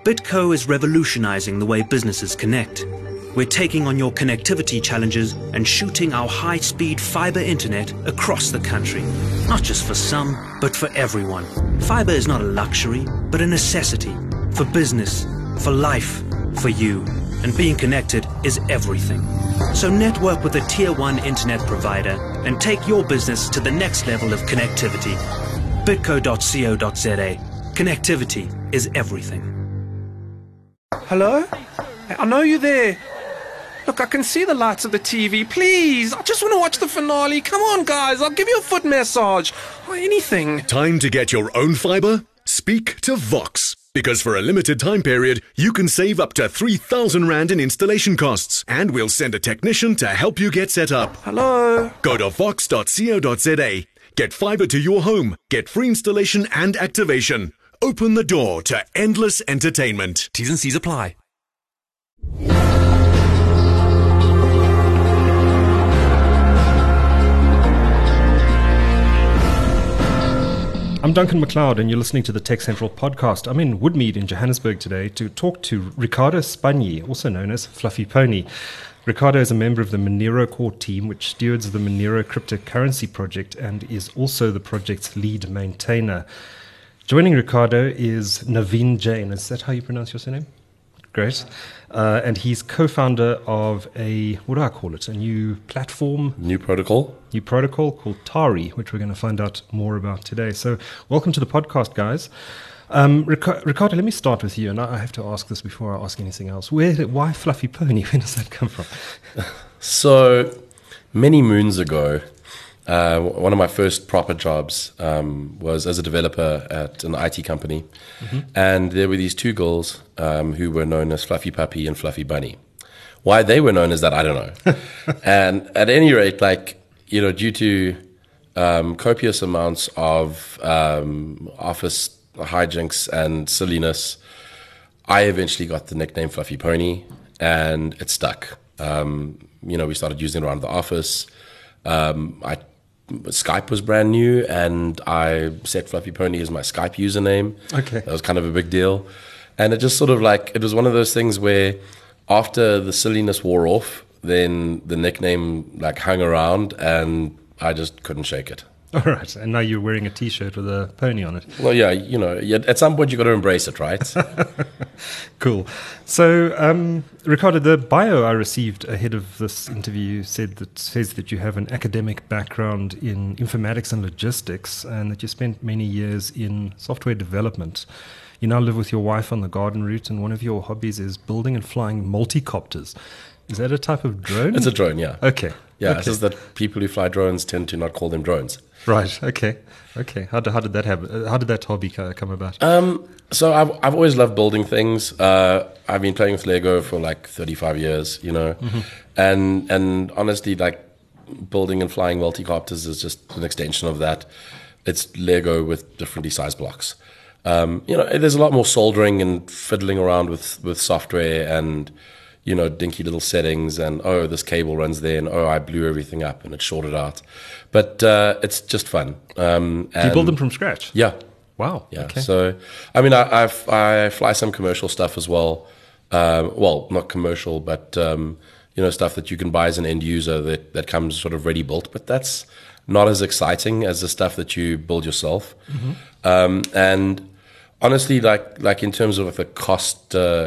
Bitco is revolutionizing the way businesses connect. We're taking on your connectivity challenges and shooting our high-speed fiber internet across the country. Not just for some, but for everyone. Fiber is not a luxury, but a necessity. For business, for life, for you. And being connected is everything. So network with a Tier 1 internet provider and take your business to the next level of connectivity. Bitco.co.za. Connectivity is everything. Hello? I know you're there. Look, I can see the lights of the TV. Please, I just want to watch the finale. Come on, guys, I'll give you a foot massage or anything. Time to get your own fiber? Speak to Vox. Because for a limited time period, you can save up to 3,000 Rand in installation costs. And we'll send a technician to help you get set up. Hello? Go to vox.co.za. Get fiber to your home. Get free installation and activation. Open the door to endless entertainment. T's and C's apply. I'm Duncan McLeod, and you're listening to the Tech Central podcast. I'm in Woodmead in Johannesburg today to talk to Ricardo Spagni, also known as Fluffy Pony. Ricardo is a member of the Monero core team, which stewards the Monero cryptocurrency project and is also the project's lead maintainer. Joining Ricardo is Naveen Jain. Is that how you pronounce your surname? Great. And he's co-founder of a, what do I call it, a new platform? New protocol called Tari, which we're going to find out more about today. So welcome to the podcast, guys. Ricardo, let me start with you, and I have to ask this before I ask anything else. Why Fluffy Pony? Where does that come from? So, many moons ago, one of my first proper jobs was as a developer at an IT company. Mm-hmm. And there were these two girls who were known as Fluffy Puppy and Fluffy Bunny. Why they were known as that, I don't know. And at any rate, due to copious amounts of office hijinks and silliness, I eventually got the nickname Fluffy Pony, and it stuck. We started using it around the office. Skype was brand new, and I set Fluffy Pony as my Skype username. Okay. That was kind of a big deal. And it just sort of it was one of those things where after the silliness wore off, then the nickname hung around, and I just couldn't shake it. All right. And now you're wearing a T-shirt with a pony on it. Well, yeah, at some point you got to embrace it, right? Cool. So, Ricardo, the bio I received ahead of this interview says that you have an academic background in informatics and logistics, and that you spent many years in software development. You now live with your wife on the garden route, and one of your hobbies is building and flying multicopters. Is that a type of drone? It's a drone, yeah. Okay. Yeah, okay. It's just that people who fly drones tend to not call them drones. Right. Okay. How did that happen? How did that hobby come about? So I've always loved building things. I've been playing with Lego for 35 years, mm-hmm. and honestly, building and flying multicopters is just an extension of that. It's Lego with differently sized blocks. There's a lot more soldering and fiddling around with software and dinky little settings, and this cable runs there, and I blew everything up and it shorted out. But it's just fun. Do you build them from scratch? Yeah. Wow. Yeah. Okay. So, I fly some commercial stuff as well. Well, not commercial, but stuff that you can buy as an end user that comes sort of ready built. But that's not as exciting as the stuff that you build yourself. Mm-hmm. And honestly, in terms of the cost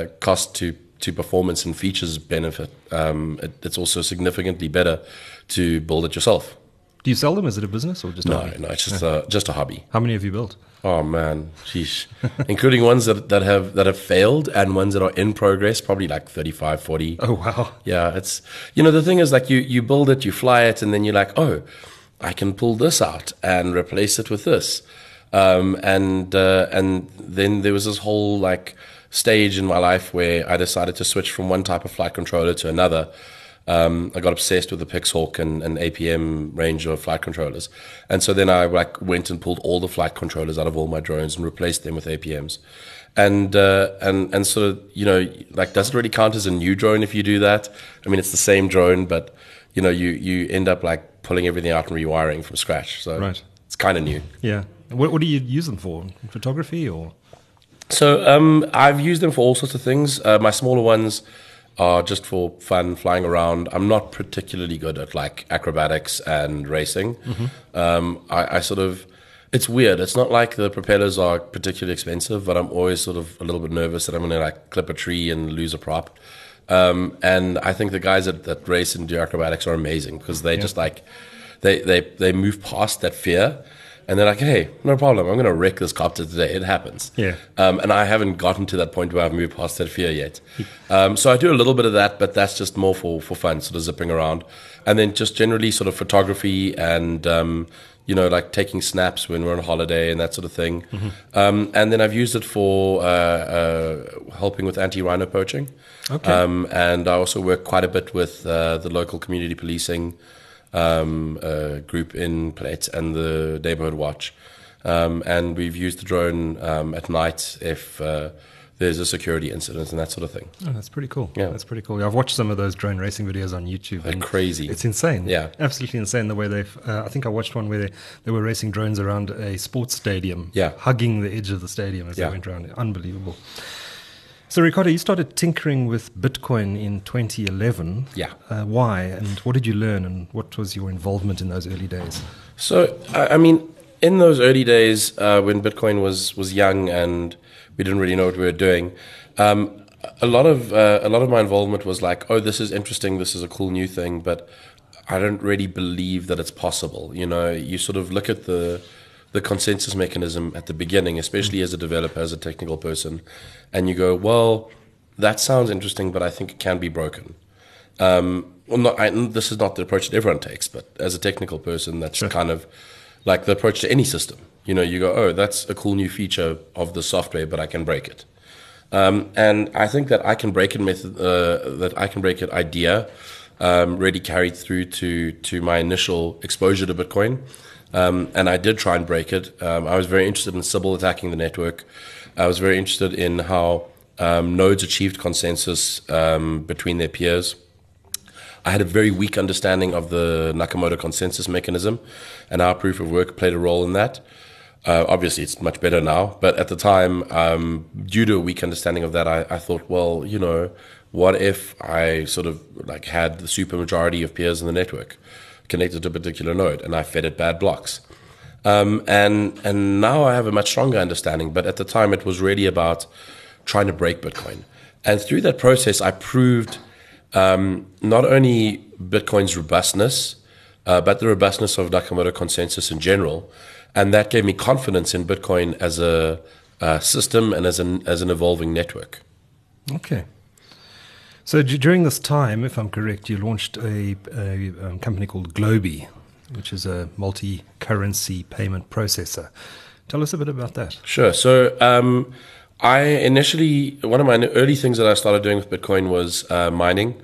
to performance and features benefit, it's also significantly better to build it yourself. Do you sell them? Is it a business or just no? It's just a hobby. How many have you built? Oh man, sheesh! Including ones that have failed and ones that are in progress, probably 35, 40. Oh wow! Yeah, it's the thing is you build it, you fly it, and then you're like, I can pull this out and replace it with this, and then there was this whole stage in my life where I decided to switch from one type of flight controller to another. I got obsessed with the Pixhawk and APM range of flight controllers, and so then I went and pulled all the flight controllers out of all my drones and replaced them with APMs, and sort of does it really count as a new drone if you do that? I mean, it's the same drone, but you end up pulling everything out and rewiring from scratch. So right. It's kind of new. Yeah. What do you use them for? Photography or? So I've used them for all sorts of things. My smaller ones are just for fun, flying around. I'm not particularly good at like acrobatics and racing. I sort of, it's weird. It's not like the propellers are particularly expensive, but I'm always sort of a little bit nervous that I'm going to like clip a tree and lose a prop. And I think the guys that race and do acrobatics are amazing because they just like, they move past that fear. And they're like, hey, no problem. I'm going to wreck this copter today. It happens. Yeah. And I haven't gotten to that point where I've moved past that fear yet. So I do a little bit of that, but that's just more for fun, sort of zipping around. And then just generally sort of photography and, like taking snaps when we're on holiday and that sort of thing. And then I've used it for helping with anti-rhino poaching. Okay. And I also work quite a bit with the local community policing group in Plett and the Neighborhood Watch. And we've used the drone at night if there's a security incident and that sort of thing. Oh, that's pretty cool. Yeah. That's pretty cool. I've watched some of those drone racing videos on YouTube. They're and crazy. It's insane. Yeah. Absolutely insane the way they've... I think I watched one where they were racing drones around a sports stadium. Yeah. Hugging the edge of the stadium as Yeah. they went around. Unbelievable. So, Ricardo, you started tinkering with Bitcoin in 2011. Yeah. Why? And what did you learn? And what was your involvement in those early days? So, I mean, in those early days when Bitcoin was young and we didn't really know what we were doing, a lot of my involvement was like, oh, this is interesting, this is a cool new thing, but I don't really believe that it's possible. You know, you sort of look at the consensus mechanism at the beginning, especially as a developer, as a technical person, and you go, well, that sounds interesting, but I think it can be broken. This is not the approach that everyone takes, but as a technical person, that's kind of like the approach to any system. You know, you go, oh, that's a cool new feature of the software, but I can break it. And I think that I can break it idea really carried through to my initial exposure to Bitcoin. And I did try and break it. I was very interested in Sybil attacking the network. I was very interested in how nodes achieved consensus between their peers. I had a very weak understanding of the Nakamoto consensus mechanism and how proof of work played a role in that. Obviously, it's much better now. But at the time, due to a weak understanding of that, I thought, well, you know, what if I sort of like had the supermajority of peers in the network connected to a particular node, and I fed it bad blocks. And now I have a much stronger understanding, but at the time it was really about trying to break Bitcoin. And through that process, I proved not only Bitcoin's robustness, but the robustness of Nakamoto consensus in general. And that gave me confidence in Bitcoin as a system and as an evolving network. Okay. So during this time, if I'm correct, you launched a company called Globy, which is a multi-currency payment processor. Tell us a bit about that. Sure. So I initially, one of my early things that I started doing with Bitcoin was mining.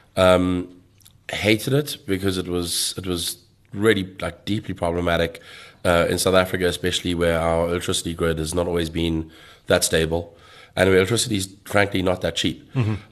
Hated it because it was really like deeply problematic in South Africa, especially where our electricity grid has not always been that stable. And electricity is frankly not that cheap.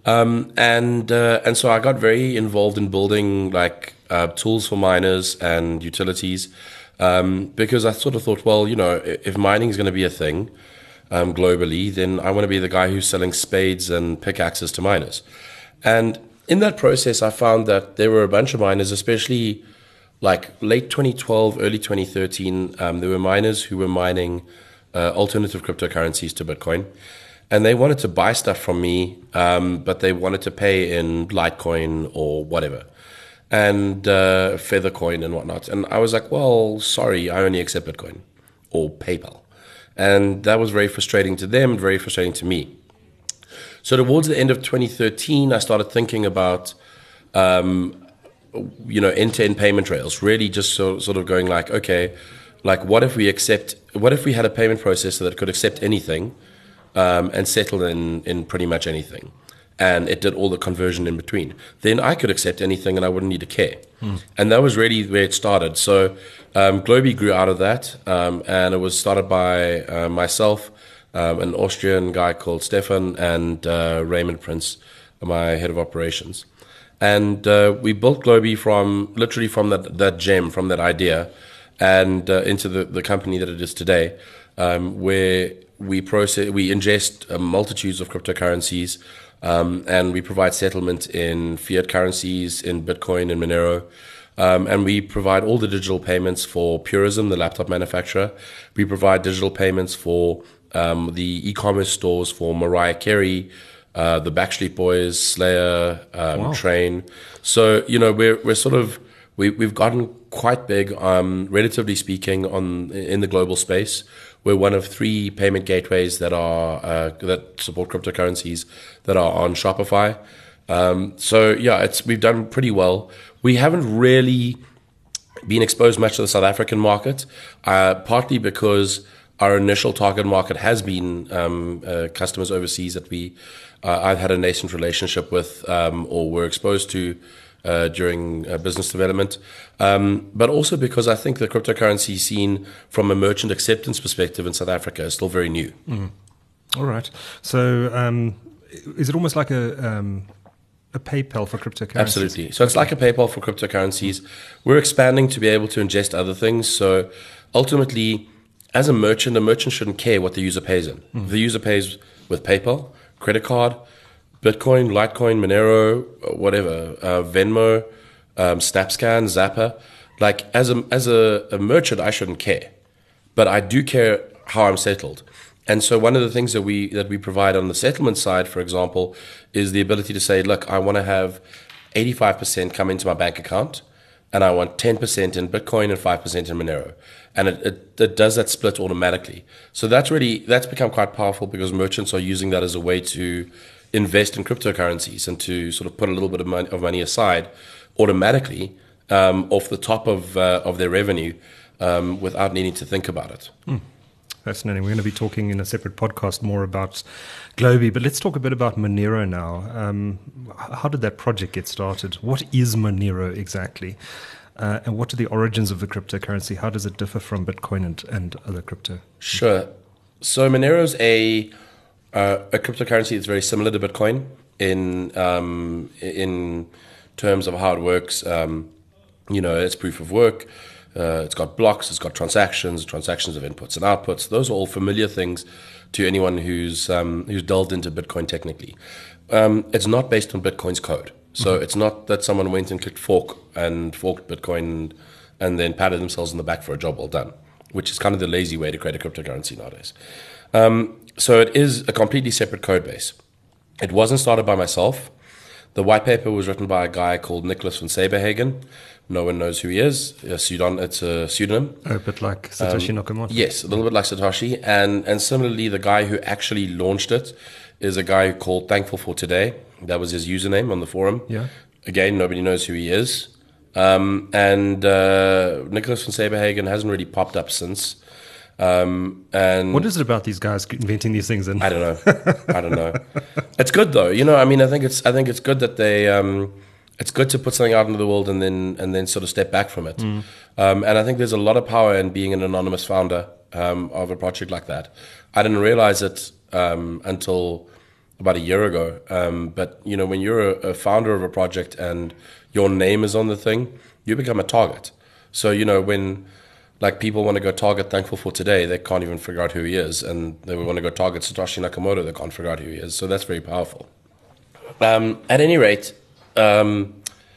And so I got very involved in building like tools for miners and utilities because I sort of thought, well, you know, if mining is going to be a thing globally, then I want to be the guy who's selling spades and pickaxes to miners. And in that process, I found that there were a bunch of miners, especially like late 2012, early 2013. There were miners who were mining alternative cryptocurrencies to Bitcoin. And they wanted to buy stuff from me, but they wanted to pay in Litecoin or whatever, and Feathercoin and whatnot. And I was like, well, sorry, I only accept Bitcoin or PayPal. And that was very frustrating to them, very frustrating to me. So towards the end of 2013, I started thinking about, end-to-end payment rails, really just sort of going like, okay, like what if we had a payment processor that could accept anything, and settle in pretty much anything. And it did all the conversion in between. Then I could accept anything and I wouldn't need to care. And that was really where it started. So Globy grew out of that. And it was started by myself, an Austrian guy called Stefan, and Raymond Prince, my head of operations. And we built Globy from that gem, from that idea, and into the company that it is today, where we ingest multitudes of cryptocurrencies, and we provide settlement in fiat currencies, in Bitcoin and Monero. And we provide all the digital payments for Purism, the laptop manufacturer. We provide digital payments for the e-commerce stores for Mariah Carey, the Backstreet Boys, Slayer, Train. So, we've gotten quite big, relatively speaking, in the global space. We're one of 3 payment gateways that support cryptocurrencies that are on Shopify. We've done pretty well. We haven't really been exposed much to the South African market, partly because our initial target market has been customers overseas that I've had a nascent relationship with or were exposed to during business development, but also because I think the cryptocurrency scene from a merchant acceptance perspective in South Africa is still very new. All right. So is it almost like a PayPal for cryptocurrencies? Absolutely. So it's like a PayPal for cryptocurrencies. We're expanding to be able to ingest other things. So ultimately, as a merchant shouldn't care what the user pays in. If the user pays with PayPal, credit card, Bitcoin, Litecoin, Monero, whatever, Venmo, SnapScan, Zapper, like as a merchant, I shouldn't care, but I do care how I'm settled. And so one of the things that we provide on the settlement side, for example, is the ability to say, look, I want to have 85% come into my bank account, and I want 10% in Bitcoin and 5% in Monero. And it does that split automatically. So that's become quite powerful because merchants are using that as a way to invest in cryptocurrencies and to sort of put a little bit of money aside automatically off the top of their revenue without needing to think about it. Fascinating. We're going to be talking in a separate podcast more about Globi, but let's talk a bit about Monero now. How did that project get started? What is Monero exactly? And what are the origins of the cryptocurrency? How does it differ from Bitcoin and other crypto? Sure. So Monero is a cryptocurrency that's very similar to Bitcoin in terms of how it works. It's proof of work. It's got blocks, it's got transactions of inputs and outputs. Those are all familiar things to anyone who's delved into Bitcoin technically. It's not based on Bitcoin's code. So it's not that someone went and clicked forked Bitcoin and then patted themselves on the back for a job well done, which is kind of the lazy way to create a cryptocurrency nowadays. So it is a completely separate code base. It wasn't started by myself. The white paper was written by a guy called Nicholas van Saberhagen. No one knows who he is. It's a pseudonym. A bit like Satoshi Nakamoto. Yes, a little bit like Satoshi. And similarly, the guy who actually launched it is a guy called Thankful for Today. That was his username on the forum. Yeah. Again, nobody knows who he is. And Nicholas van Saberhagen hasn't really popped up since. And what is it about these guys inventing these things? I don't know. It's good though. I think it's good that they. It's good to put something out into the world and then sort of step back from it. And I think there's a lot of power in being an anonymous founder of a project like that. I didn't realize it until about a year ago. But when you're a founder of a project and your name is on the thing, you become a target. So when like people want to go target Thankful for Today, they can't even figure out who he is, and they want to go target Satoshi Nakamoto, they can't figure out who he is. So that's very powerful. At any rate, so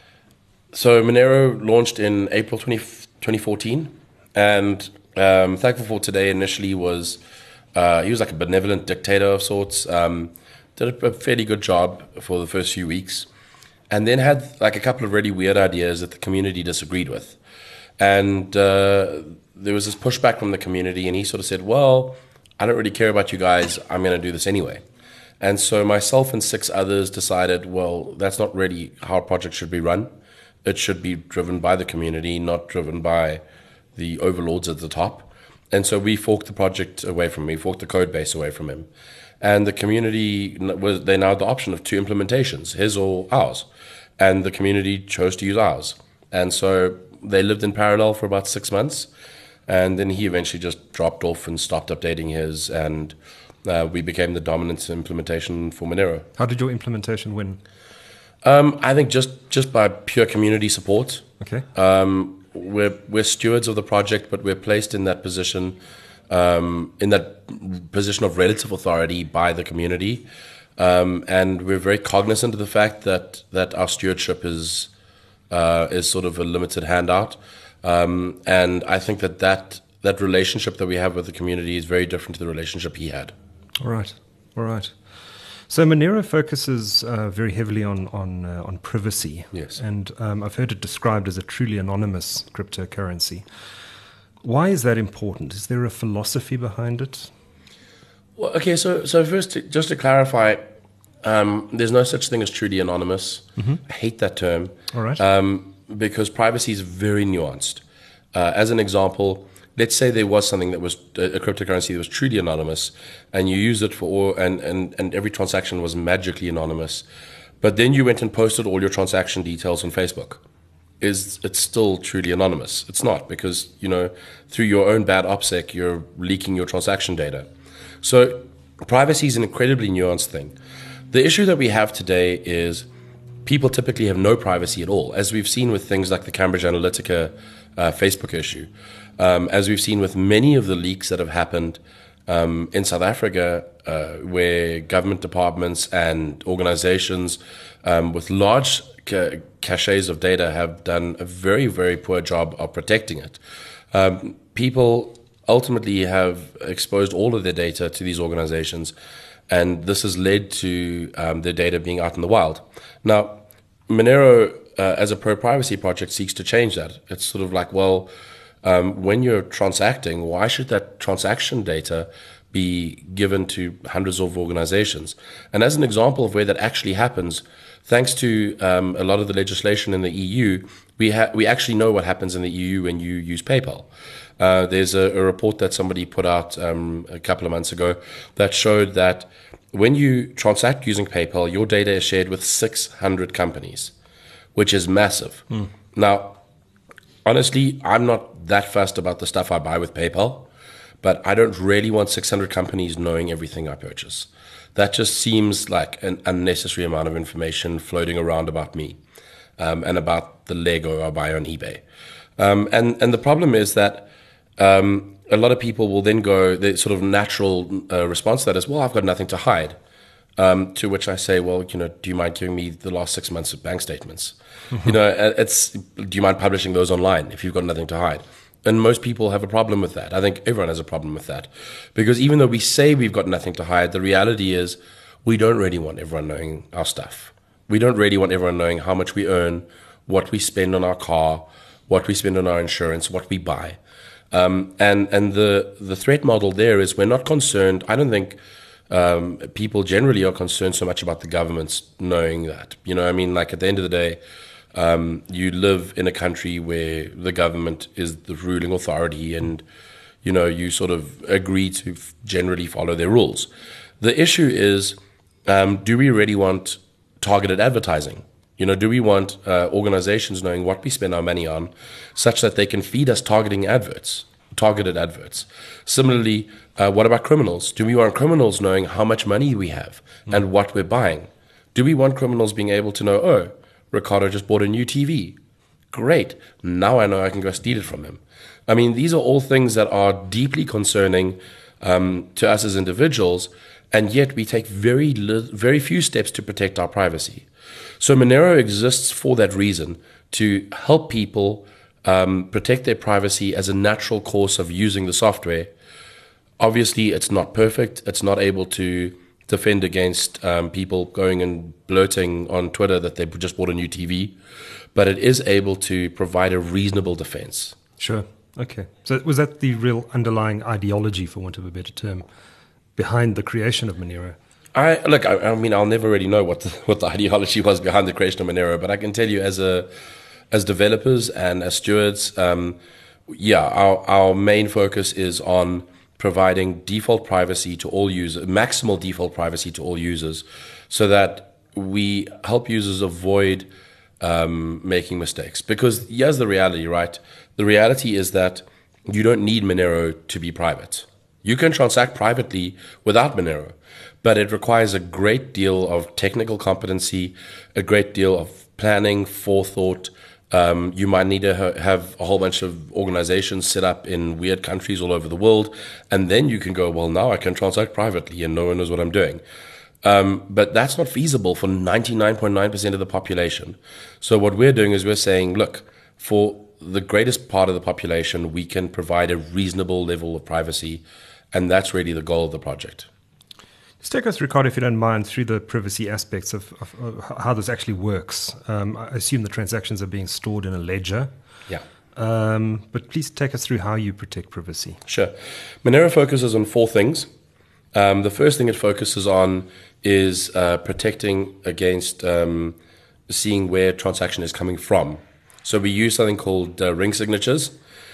Monero launched in April 2014, and Thankful for Today initially was he was like a benevolent dictator of sorts. Did a fairly good job for the first few weeks, and then had like a couple of really weird ideas that the community disagreed with. And there was this pushback from the community, and he sort of said, well, I don't really care about you guys. I'm going to do this anyway. And so myself and 6 others decided, well, that's not really how a project should be run. It should be driven by the community, not driven by the overlords at the top. And so we forked the project away from him. We forked the code base away from him. And the community, they now had the option of 2 implementations, his or ours. And the community chose to use ours. And so they lived in parallel for about 6 months, and then he eventually just dropped off and stopped updating his, and we became the dominant implementation for Monero. How did your implementation win? I think just by pure community support. Okay. We're stewards of the project, but we're placed in that position in that position of relative authority by the community. And we're very cognizant of the fact that our stewardship is sort of a limited handout. And I think that relationship that we have with the community is very different to the relationship he had. All right. So Monero focuses very heavily on privacy. Yes. And I've heard it described as a truly anonymous cryptocurrency. Why is that important? Is there a philosophy behind it? Well, okay, so first, just to clarify, there's no such thing as truly anonymous. Mm-hmm. I hate that term. All right. Because privacy is very nuanced. As an example, let's say there was something that was a cryptocurrency that was truly anonymous, and you use it for all, and every transaction was magically anonymous, but then you went and posted all your transaction details on Facebook. It's still truly anonymous? It's not, because through your own bad OPSEC, you're leaking your transaction data. So privacy is an incredibly nuanced thing. The issue that we have today is people typically have no privacy at all, as we've seen with things like the Cambridge Analytica Facebook issue, as we've seen with many of the leaks that have happened in South Africa, where government departments and organizations with large caches of data have done a very, very poor job of protecting it. People ultimately have exposed all of their data to these organizations, and this has led to their data being out in the wild. Now, Monero, as a pro-privacy project, seeks to change that. It's sort of like, well, when you're transacting, why should that transaction data be given to hundreds of organizations? And as an example of where that actually happens, thanks to a lot of the legislation in the EU, we actually know what happens in the EU when you use PayPal. There's a report that somebody put out a couple of months ago that showed that when you transact using PayPal, your data is shared with 600 companies, which is massive. Now, honestly, I'm not that fussed about the stuff I buy with PayPal, but I don't really want 600 companies knowing everything I purchase. That just seems like an unnecessary amount of information floating around about me and about the Lego I buy on eBay. And the problem is that a lot of people will then go, the sort of natural response to that is, well, I've got nothing to hide. To which I say, well, do you mind giving me the last 6 months of bank statements? Do you mind publishing those online if you've got nothing to hide? And most people have a problem with that. I think everyone has a problem with that. Because even though we say we've got nothing to hide, the reality is we don't really want everyone knowing our stuff. We don't really want everyone knowing how much we earn, what we spend on our car, what we spend on our insurance, what we buy. And the threat model there is we're not concerned. I don't think people generally are concerned so much about the governments knowing that. Like at the end of the day, you live in a country where the government is the ruling authority, and you sort of agree to generally follow their rules. The issue is, do we really want targeted advertising? Do we want organizations knowing what we spend our money on, such that they can feed us targeted adverts? Similarly, what about criminals? Do we want criminals knowing how much money we have and what we're buying? Do we want criminals being able to know, oh, Ricardo just bought a new TV. Great. Now I know I can go steal it from him. I mean, these are all things that are deeply concerning to us as individuals, and yet we take very few steps to protect our privacy. So Monero exists for that reason, to help people protect their privacy as a natural course of using the software. Obviously, it's not perfect. It's not able to defend against people going and blurting on Twitter that they just bought a new TV, but it is able to provide a reasonable defense. Sure. Okay. So was that the real underlying ideology, for want of a better term, behind the creation of Monero? I mean, I'll never really know what the ideology was behind the creation of Monero, but I can tell you as developers and as stewards, our main focus is on providing default privacy to all users, maximal default privacy to all users, so that we help users avoid making mistakes. Because here's the reality, right? The reality is that you don't need Monero to be private. You can transact privately without Monero, but it requires a great deal of technical competency, a great deal of planning, forethought, You might need to have a whole bunch of organizations set up in weird countries all over the world, and then you can go, well, now I can transact privately and no one knows what I'm doing. But that's not feasible for 99.9% of the population. So what we're doing is we're saying, look, for the greatest part of the population, we can provide a reasonable level of privacy, and that's really the goal of the project. Just take us, Ricardo, if you don't mind, through the privacy aspects of how this actually works. I assume the transactions are being stored in a ledger. Yeah. But please take us through how you protect privacy. Sure. Monero focuses on 4 things. The first thing it focuses on is protecting against seeing where transaction is coming from. So we use something called ring signatures.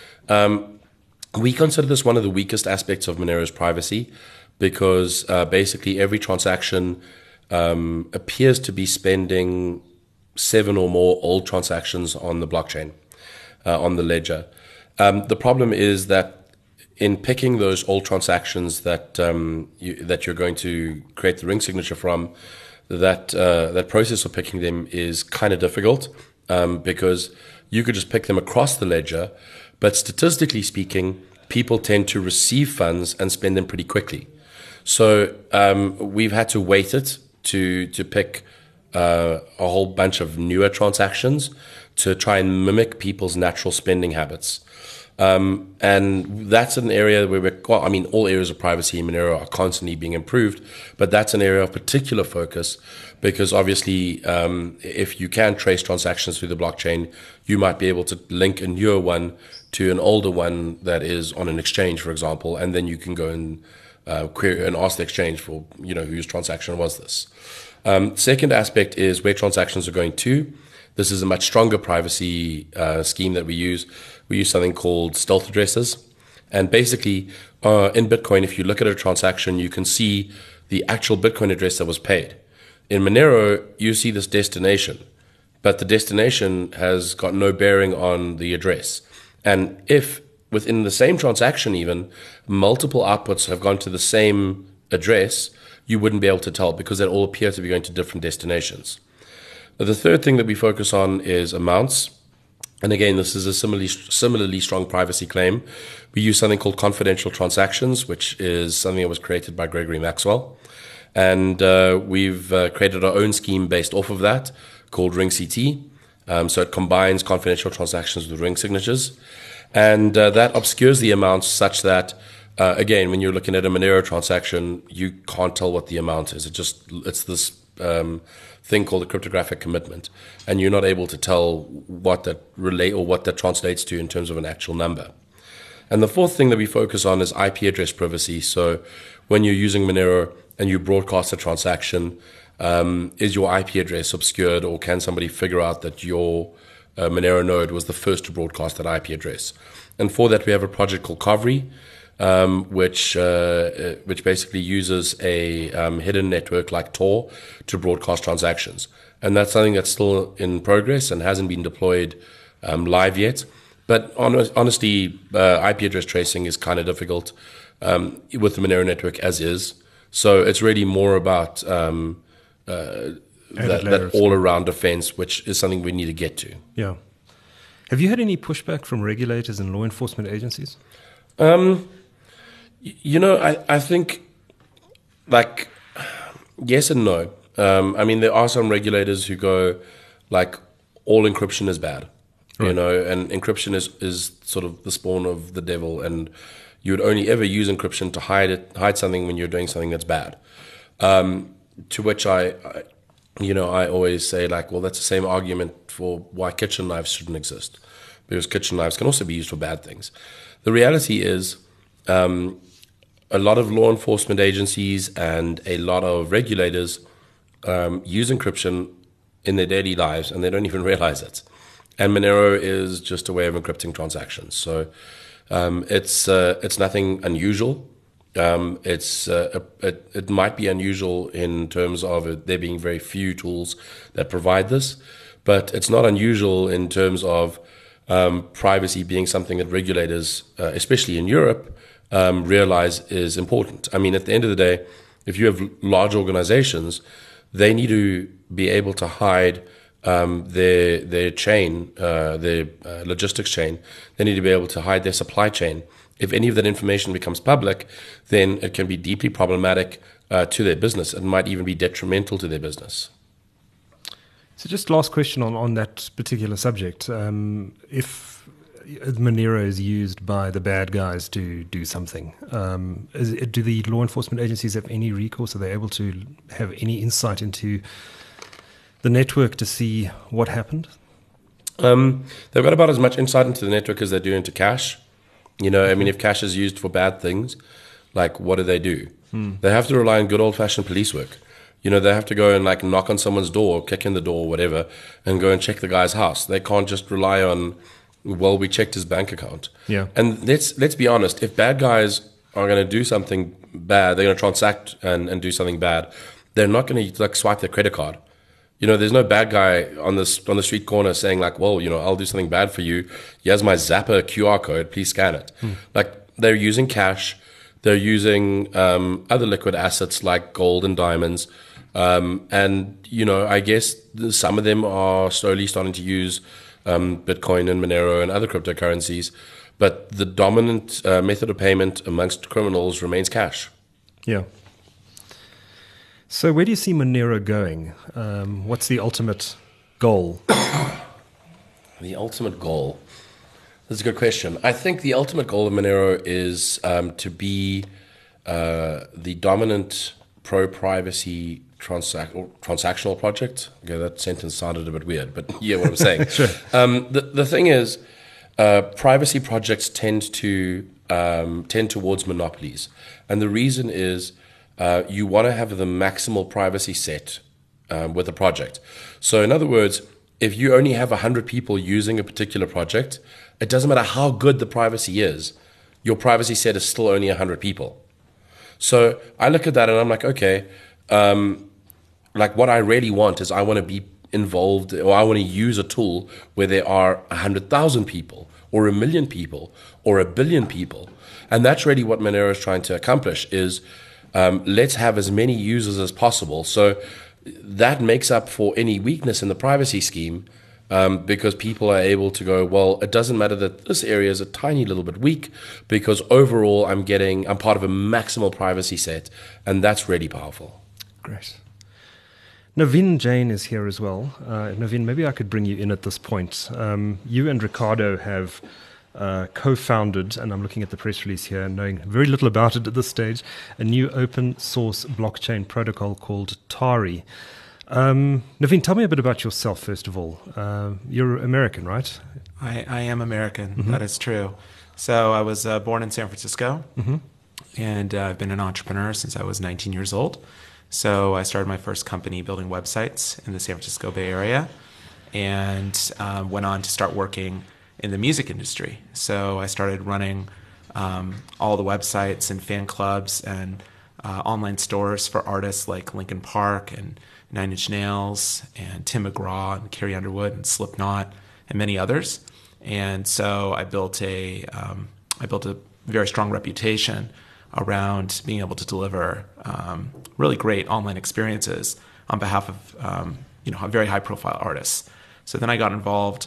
We consider this one of the weakest aspects of Monero's privacy because basically every transaction appears to be spending 7 or more old transactions on the blockchain, on the ledger. The problem is that in picking those old transactions that you're going to create the ring signature from, that process of picking them is kind of difficult because you could just pick them across the ledger, but statistically speaking, people tend to receive funds and spend them pretty quickly. So we've had to weight it to pick a whole bunch of newer transactions to try and mimic people's natural spending habits. And that's an area where all areas of privacy in Monero are constantly being improved, but that's an area of particular focus because obviously if you can trace transactions through the blockchain, you might be able to link a newer one to an older one that is on an exchange, for example, and then you can go and query and ask the exchange for, whose transaction was this. Second aspect is where transactions are going to. This is a much stronger privacy scheme that we use. We use something called stealth addresses. And basically, in Bitcoin, if you look at a transaction, you can see the actual Bitcoin address that was paid. In Monero, you see this destination, but the destination has got no bearing on the address. And if within the same transaction even, multiple outputs have gone to the same address, you wouldn't be able to tell because they all appear to be going to different destinations. The third thing that we focus on is amounts. And again, this is a similarly strong privacy claim. We use something called confidential transactions, which is something that was created by Gregory Maxwell. And we've created our own scheme based off of that called RingCT. So it combines confidential transactions with ring signatures. And that obscures the amounts such that, again, when you're looking at a Monero transaction, you can't tell what the amount is. It's this thing called a cryptographic commitment, and you're not able to tell what that translates to in terms of an actual number. And the fourth thing that we focus on is IP address privacy. So when you're using Monero and you broadcast a transaction, is your IP address obscured, or can somebody figure out that your Monero node was the first to broadcast that IP address? And for that, we have a project called Kovri, which basically uses a hidden network like Tor to broadcast transactions. And that's something that's still in progress and hasn't been deployed live yet. But honestly, IP address tracing is kind of difficult with the Monero network as is. So it's really more about that all-around defense, which is something we need to get to. Yeah. Have you had any pushback from regulators and law enforcement agencies? I think, yes and no. There are some regulators who go, all encryption is bad, right. And encryption is sort of the spawn of the devil, and you would only ever use encryption to hide something when you're doing something that's bad. To which I always say, well, that's the same argument for why kitchen knives shouldn't exist, because kitchen knives can also be used for bad things. The reality is, a lot of law enforcement agencies and a lot of regulators use encryption in their daily lives, and they don't even realize it. And Monero is just a way of encrypting transactions. So it's nothing unusual. It might be unusual in terms of there being very few tools that provide this, but it's not unusual in terms of privacy being something that regulators, especially in Europe, realize is important. At the end of the day, if you have large organizations, they need to be able to hide their chain, their logistics chain. They need to be able to hide their supply chain. If any of that information becomes public, then it can be deeply problematic to their business. It might even be detrimental to their business. So just last question on that particular subject. If Monero is used by the bad guys to do something, do the law enforcement agencies have any recourse? Are they able to have any insight into the network to see what happened? They've got about as much insight into the network as they do into cash. I mean, if cash is used for bad things, like what do? They have to rely on good old-fashioned police work. They have to go and like knock on someone's door, kick in the door, whatever, and go and check the guy's house. They can't just rely on, well, we checked his bank account. Yeah. And let's be honest, if bad guys are going to do something bad, they're going to transact and do something bad, they're not going to like swipe their credit card. There's no bad guy on the street corner saying like, well, I'll do something bad for you. Here's my Zapper QR code. Please scan it. Like they're using cash. They're using other liquid assets like gold and diamonds. And I guess some of them are slowly starting to use Bitcoin and Monero and other cryptocurrencies. But the dominant method of payment amongst criminals remains cash. Yeah. So where do you see Monero going? What's the ultimate goal? The ultimate goal? That's a good question. I think the ultimate goal of Monero is to be the dominant pro-privacy transactional project. Okay, that sentence sounded a bit weird, but yeah, what I'm saying. Sure. The thing is, privacy projects tend towards monopolies, and the reason is you want to have the maximal privacy set with a project. So, in other words, if you only have 100 people using a particular project, it doesn't matter how good the privacy is, your privacy set is still only 100 people. So I look at that and I'm like, okay, like what I really want is I want to be involved, or I want to use a tool where there are 100,000 people or 1 million people or 1 billion people. And that's really what Monero is trying to accomplish is let's have as many users as possible. So that makes up for any weakness in the privacy scheme because people are able to go, well, it doesn't matter that this area is a tiny little bit weak because overall I'm part of a maximal privacy set, and that's really powerful. Great. Naveen Jain is here as well. Naveen, maybe I could bring you in at this point. You and Ricardo have co-founded, and I'm looking at the press release here, knowing very little about it at this stage, a new open source blockchain protocol called Tari. Naveen, tell me a bit about yourself, first of all. You're American, right? I am American. Mm-hmm. That is true. So I was born in San Francisco, mm-hmm. and I've been an entrepreneur since I was 19 years old. So I started my first company building websites in the San Francisco Bay Area and went on to start working in the music industry. So I started running all the websites and fan clubs and online stores for artists like Linkin Park and Nine Inch Nails and Tim McGraw and Carrie Underwood and Slipknot and many others. And so I built a very strong reputation around being able to deliver really great online experiences on behalf of very high-profile artists. So then I got involved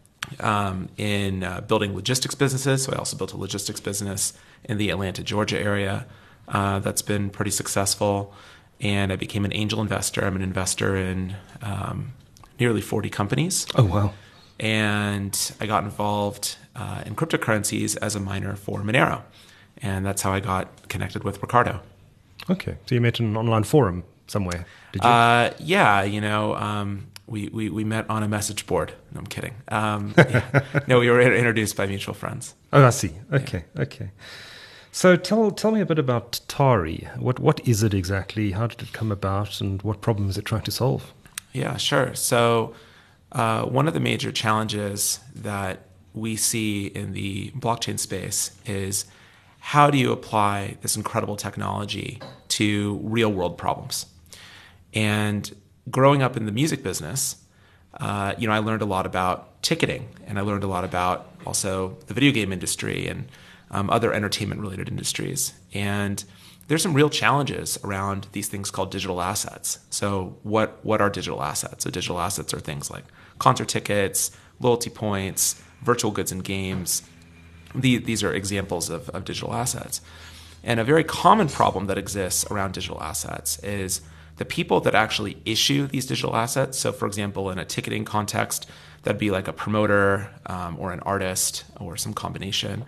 in building logistics businesses. So I also built a logistics business in the Atlanta, Georgia area that's been pretty successful. And I became an angel investor. I'm an investor in nearly 40 companies. Oh, wow. And I got involved in cryptocurrencies as a miner for Monero. And that's how I got connected with Ricardo. Okay. So you met in an online forum somewhere, did you? Yeah, we met on a message board. No, I'm kidding. No, we were introduced by mutual friends. Oh, I see. Okay, yeah. Okay. So tell me a bit about Tari. What is it exactly? How did it come about? And what problem is it trying to solve? Yeah, sure. So one of the major challenges that we see in the blockchain space is how do you apply this incredible technology to real world problems? And growing up in the music business, I learned a lot about ticketing, and I learned a lot about also the video game industry and other entertainment related industries. And there's some real challenges around these things called digital assets. So what are digital assets? So digital assets are things like concert tickets, loyalty points, virtual goods and games. These are examples of digital assets. And a very common problem that exists around digital assets is the people that actually issue these digital assets. So for example, in a ticketing context, that'd be like a promoter or an artist or some combination.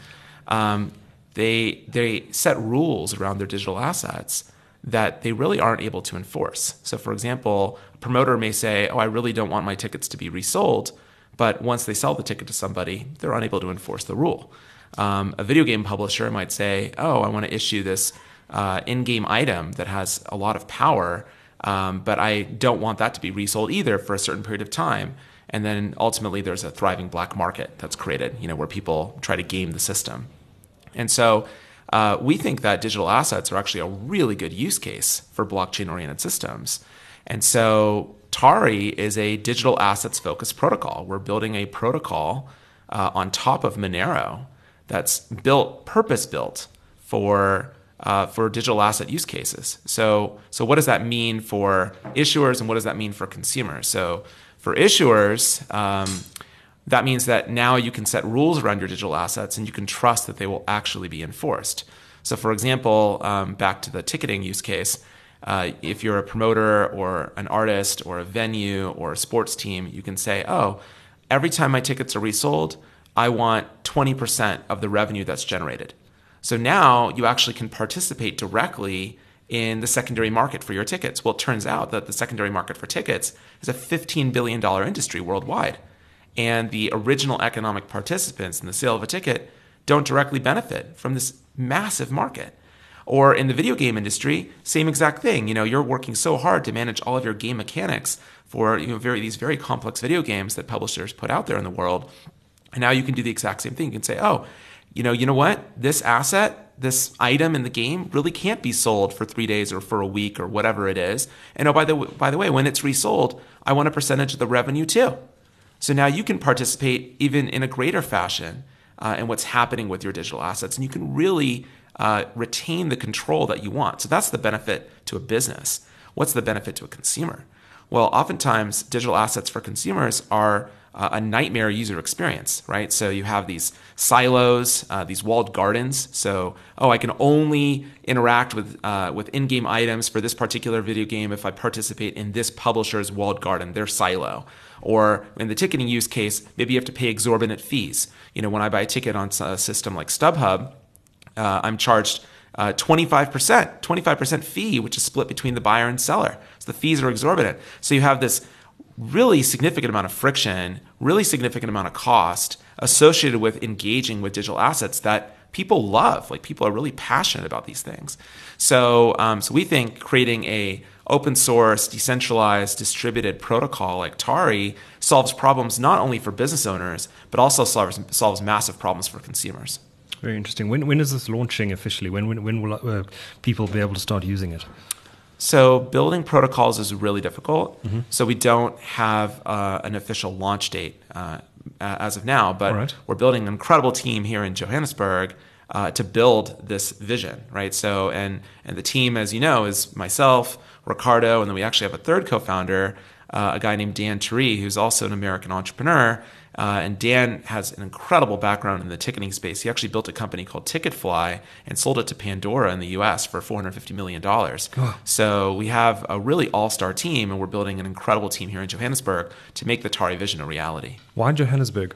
They set rules around their digital assets that they really aren't able to enforce. So for example, a promoter may say, oh, I really don't want my tickets to be resold, but once they sell the ticket to somebody, they're unable to enforce the rule. A video game publisher might say, oh, I want to issue this in-game item that has a lot of power, but I don't want that to be resold either for a certain period of time. And then ultimately there's a thriving black market that's created, where people try to game the system. And so we think that digital assets are actually a really good use case for blockchain-oriented systems. And so Tari is a digital assets-focused protocol. We're building a protocol on top of Monero that's purpose-built for digital asset use cases. So what does that mean for issuers and what does that mean for consumers? So for issuers, that means that now you can set rules around your digital assets and you can trust that they will actually be enforced. So for example, back to the ticketing use case, if you're a promoter or an artist or a venue or a sports team, you can say, oh, every time my tickets are resold, I want 20% of the revenue that's generated. So now you actually can participate directly in the secondary market for your tickets. Well, it turns out that the secondary market for tickets is a $15 billion industry worldwide. And the original economic participants in the sale of a ticket don't directly benefit from this massive market. Or in the video game industry, same exact thing. You're working so hard to manage all of your game mechanics for these very complex video games that publishers put out there in the world. And now you can do the exact same thing. You can say, oh, you know what? This asset, this item in the game really can't be sold for 3 days or for a week or whatever it is. And oh, by the way, when it's resold, I want a percentage of the revenue too. So now you can participate even in a greater fashion in what's happening with your digital assets, and you can really retain the control that you want. So that's the benefit to a business. What's the benefit to a consumer? Well, oftentimes digital assets for consumers are a nightmare user experience, right? So you have these silos, these walled gardens. So, I can only interact with in-game items for this particular video game if I participate in this publisher's walled garden, their silo. Or in the ticketing use case, maybe you have to pay exorbitant fees. When I buy a ticket on a system like StubHub, I'm charged 25% fee, which is split between the buyer and seller. So the fees are exorbitant. So you have this really significant amount of friction, really significant amount of cost associated with engaging with digital assets that people love. Like, people are really passionate about these things. So we think creating a open source, decentralized, distributed protocol like Tari solves problems not only for business owners, but also solves massive problems for consumers. Very interesting. When is this launching officially? When will people be able to start using it? So building protocols is really difficult. Mm-hmm. So we don't have an official launch date as of now, but we're building an incredible team here in Johannesburg to build this vision, right? So and the team, as you know, is myself, Ricardo, and then we actually have a third co-founder, a guy named Dan Turi, who's also an American entrepreneur. And Dan has an incredible background in the ticketing space. He actually built a company called Ticketfly and sold it to Pandora in the US for $450 million. Oh. So we have a really all-star team, and we're building an incredible team here in Johannesburg to make the Tari vision a reality. Why Johannesburg?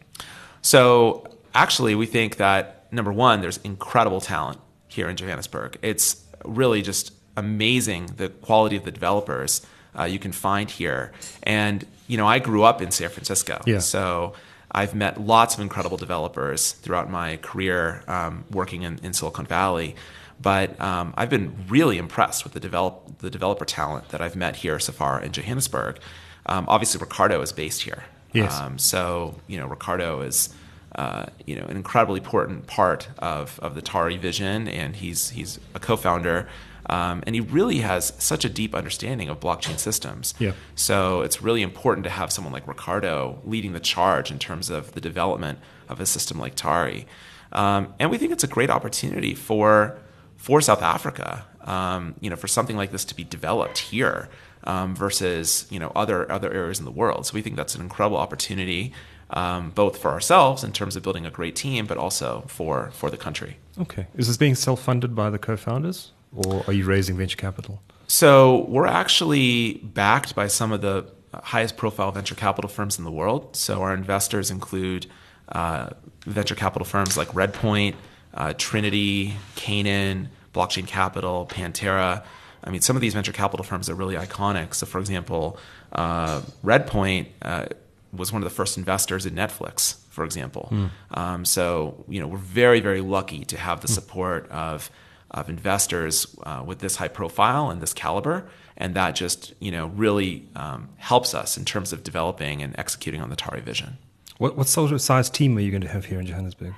So actually, we think that, number one, there's incredible talent here in Johannesburg. It's really just amazing the quality of the developers you can find here. And I grew up in San Francisco, so I've met lots of incredible developers throughout my career working in Silicon Valley. But I've been really impressed with the developer talent that I've met here so far in Johannesburg. Obviously, Ricardo is based here. Yes. So Ricardo is an incredibly important part of the Tari vision, and he's a co-founder. And he really has such a deep understanding of blockchain systems. Yeah. So it's really important to have someone like Ricardo leading the charge in terms of the development of a system like Tari. And we think it's a great opportunity for for South Africa, for something like this to be developed here versus other areas in the world. So we think that's an incredible opportunity, both for ourselves in terms of building a great team, but also for the country. Okay. Is this being self-funded by the co-founders, or are you raising venture capital? So we're actually backed by some of the highest profile venture capital firms in the world. So our investors include venture capital firms like Redpoint, Trinity, Canaan, Blockchain Capital, Pantera. I mean, some of these venture capital firms are really iconic. So, for example, Redpoint was one of the first investors in Netflix, for example. So, we're very, very lucky to have the support of investors with this high profile and this caliber, and that just really helps us in terms of developing and executing on the Tari vision. What sort of size team are you going to have here in Johannesburg?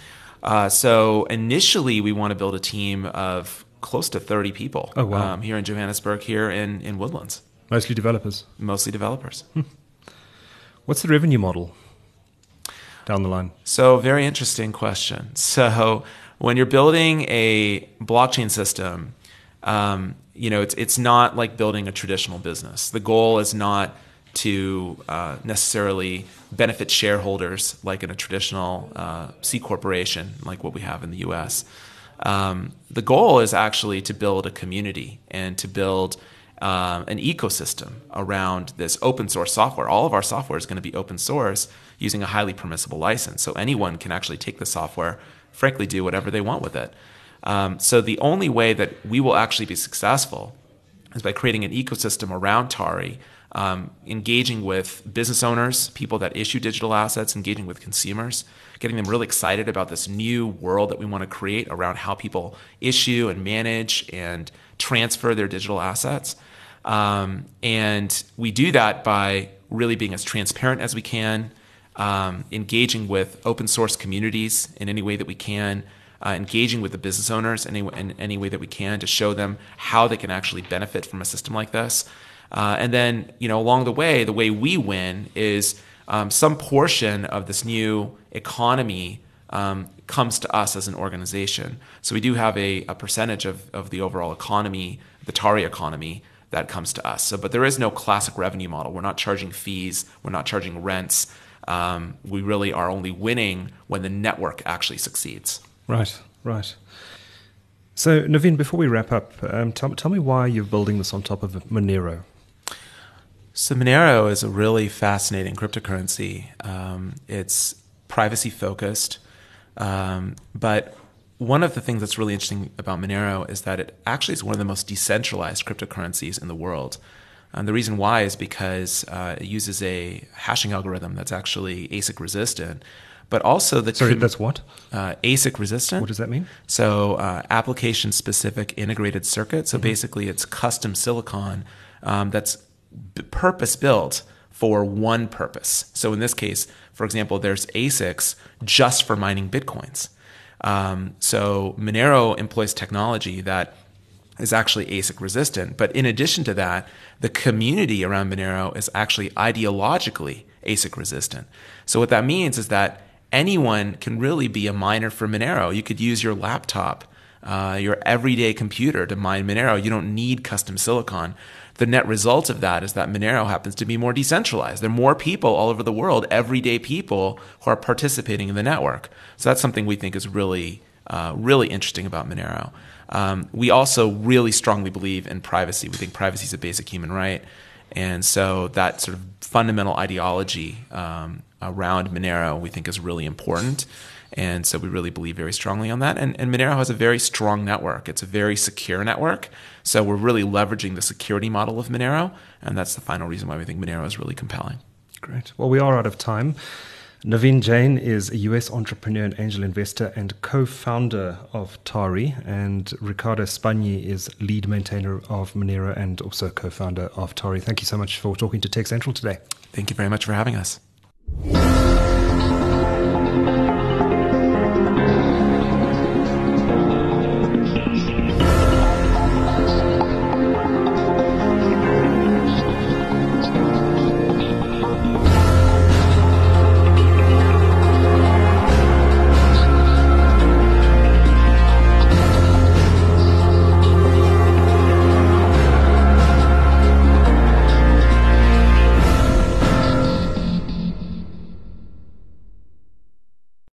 So initially, we want to build a team of close to 30 people. Oh, wow. Here in Johannesburg, here in Woodlands. Mostly developers? Mostly developers. What's the revenue model down the line? So very interesting question. So when you're building a blockchain system, it's not like building a traditional business. The goal is not to necessarily benefit shareholders like in a traditional C corporation like what we have in the US. The goal is actually to build a community and to build an ecosystem around this open source software. All of our software is going to be open source using a highly permissible license. So anyone can actually take the software, frankly, do whatever they want with it. So the only way that we will actually be successful is by creating an ecosystem around Tari, engaging with business owners, people that issue digital assets, engaging with consumers, getting them really excited about this new world that we want to create around how people issue and manage and transfer their digital assets. And we do that by really being as transparent as we can, engaging with open source communities in any way that we can, engaging with the business owners in any way that we can to show them how they can actually benefit from a system like this. And then, along the way we win is some portion of this new economy comes to us as an organization. So we do have a percentage of the overall economy, the Tari economy, that comes to us. But there is no classic revenue model. We're not charging fees. We're not charging rents. We really are only winning when the network actually succeeds. Right. So, Naveen, before we wrap up, tell me why you're building this on top of Monero. So Monero is a really fascinating cryptocurrency. It's privacy focused, but one of the things that's really interesting about Monero is that it actually is one of the most decentralized cryptocurrencies in the world. And the reason why is because it uses a hashing algorithm that's actually ASIC resistant, but also that's what? ASIC resistant. What does that mean? So application specific integrated circuit. So basically it's custom silicon that's purpose built for one purpose. So in this case, for example, there's ASICs just for mining Bitcoins. So Monero employs technology that is actually ASIC resistant. But in addition to that, the community around Monero is actually ideologically ASIC resistant. So what that means is that anyone can really be a miner for Monero. You could use your laptop, your everyday computer to mine Monero. You don't need custom silicon. The net result of that is that Monero happens to be more decentralized. There are more people all over the world, everyday people, who are participating in the network. So that's something we think is really, really interesting about Monero. We also really strongly believe in privacy. We think privacy is a basic human right. And so that sort of fundamental ideology around Monero we think is really important. And so we really believe very strongly on that. And Monero has a very strong network. It's a very secure network. So we're really leveraging the security model of Monero. And that's the final reason why we think Monero is really compelling. Great. Well, we are out of time. Naveen Jain is a US entrepreneur and angel investor and co-founder of Tari. And Ricardo Spagni is lead maintainer of Monero and also co-founder of Tari. Thank you so much for talking to Tech Central today. Thank you very much for having us.